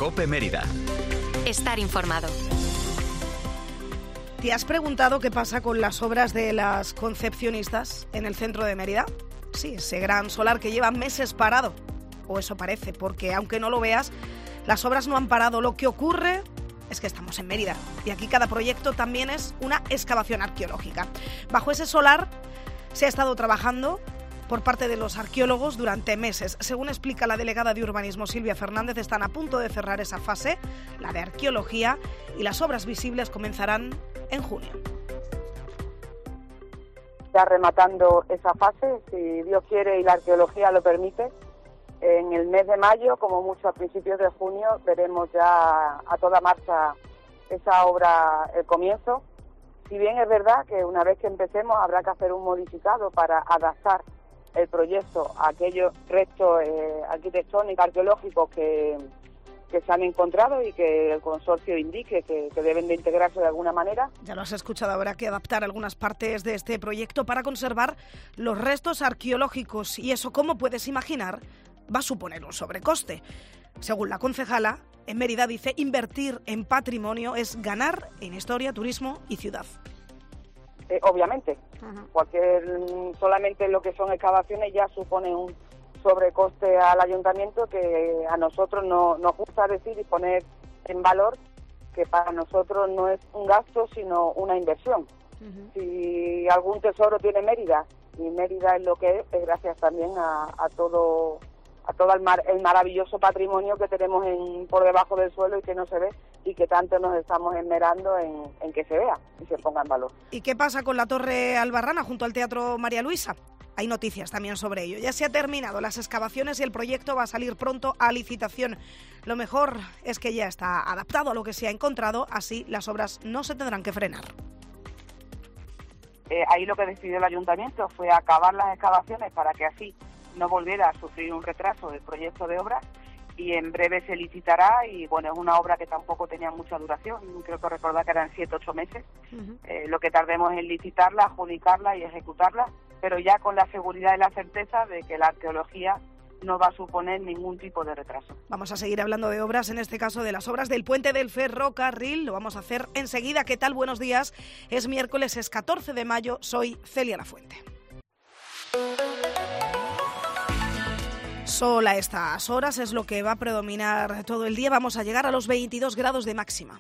COPE Mérida. Estar informado. ¿Te has preguntado qué pasa con las obras de las concepcionistas en el centro de Mérida? Sí, ese gran solar que lleva meses parado. O eso parece, porque aunque no lo veas, las obras no han parado. Lo que ocurre es que estamos en Mérida y aquí cada proyecto también es una excavación arqueológica. Bajo ese solar se ha estado trabajando por parte de los arqueólogos durante meses. Según explica la delegada de Urbanismo, Silvia Fernández, están a punto de cerrar esa fase, la de arqueología, y las obras visibles comenzarán en junio. Ya rematando esa fase, si Dios quiere y la arqueología lo permite, en el mes de mayo, como mucho a principios de junio, veremos ya a toda marcha esa obra, el comienzo. Si bien es verdad que una vez que empecemos habrá que hacer un modificado para adaptar el proyecto a aquellos restos arquitectónicos, arqueológicos que se han encontrado y que el consorcio indique que deben de integrarse de alguna manera. Ya lo has escuchado, habrá que adaptar algunas partes de este proyecto para conservar los restos arqueológicos y eso, como puedes imaginar, va a suponer un sobrecoste. Según la concejala, en Mérida dice, invertir en patrimonio es ganar en historia, turismo y ciudad. Obviamente, solamente lo que son excavaciones ya supone un sobrecoste al ayuntamiento que a nosotros nos gusta decir y poner en valor que para nosotros no es un gasto sino una inversión. Si algún tesoro tiene Mérida, y Mérida es lo que es gracias también a todo el maravilloso patrimonio que tenemos por debajo del suelo y que no se ve y que tanto nos estamos esmerando en que se vea y se ponga en valor. ¿Y qué pasa con la Torre Albarrana junto al Teatro María Luisa? Hay noticias también sobre ello. Ya se ha terminado las excavaciones y el proyecto va a salir pronto a licitación. Lo mejor es que ya está adaptado a lo que se ha encontrado, así las obras no se tendrán que frenar. Ahí lo que decidió el ayuntamiento fue acabar las excavaciones para que así no volviera a sufrir un retraso del proyecto de obra y en breve se licitará y bueno, es una obra que tampoco tenía mucha duración, creo que recordar que eran 7-8 meses, lo que tardemos en licitarla, adjudicarla y ejecutarla, pero ya con la seguridad y la certeza de que la arqueología no va a suponer ningún tipo de retraso. Vamos a seguir hablando de obras, en este caso de las obras del puente del ferrocarril, lo vamos a hacer enseguida. ¿Qué tal? Buenos días, es miércoles, es 14 de mayo, soy Celia Lafuente. Sol a estas horas es lo que va a predominar todo el día. Vamos a llegar a los 22 grados de máxima.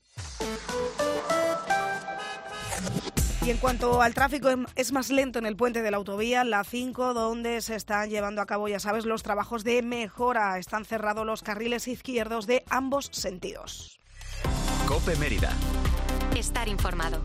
Y en cuanto al tráfico, es más lento en el puente de la autovía, la 5, donde se están llevando a cabo, ya sabes, los trabajos de mejora. Están cerrados los carriles izquierdos de ambos sentidos. COPE Mérida. Estar informado.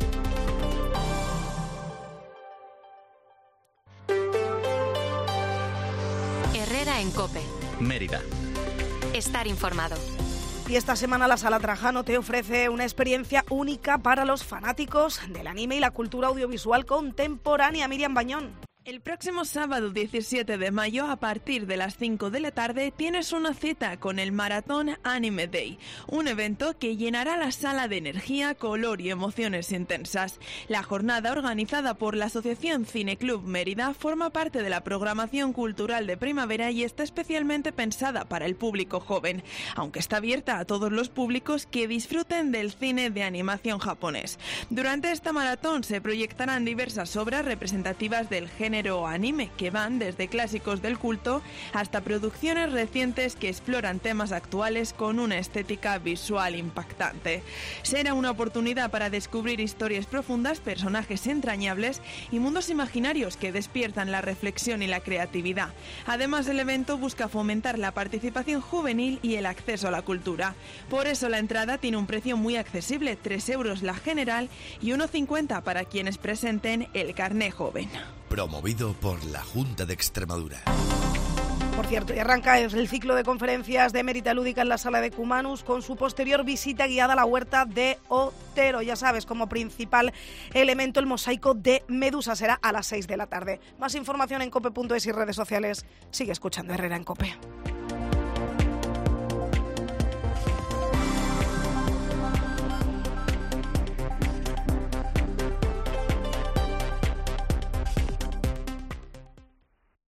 Herrera en COPE. Mérida. Estar informado. Y esta semana la Sala Trajano te ofrece una experiencia única para los fanáticos del anime y la cultura audiovisual contemporánea. Miriam Bañón. El próximo sábado 17 de mayo, a partir de las 5 de la tarde, tienes una cita con el Maratón Anime Day, un evento que llenará la sala de energía, color y emociones intensas. La jornada, organizada por la Asociación Cine Club Mérida, forma parte de la programación cultural de primavera y está especialmente pensada para el público joven, aunque está abierta a todos los públicos que disfruten del cine de animación japonés. Durante esta maratón se proyectarán diversas obras representativas del género anime, que van desde clásicos del culto hasta producciones recientes que exploran temas actuales con una estética visual impactante. Será una oportunidad para descubrir historias profundas, personajes entrañables y mundos imaginarios que despiertan la reflexión y la creatividad. Además, el evento busca fomentar la participación juvenil y el acceso a la cultura. Por eso la entrada tiene un precio muy accesible, 3 euros la general y 1,50 para quienes presenten el carné joven. Promovido por la Junta de Extremadura. Por cierto, y arranca el ciclo de conferencias de Mérida Lúdica en la Sala de Cumanus con su posterior visita guiada a la huerta de Otero. Ya sabes, como principal elemento el mosaico de Medusa será a las 6 de la tarde. Más información en cope.es y redes sociales. Sigue escuchando Herrera en COPE.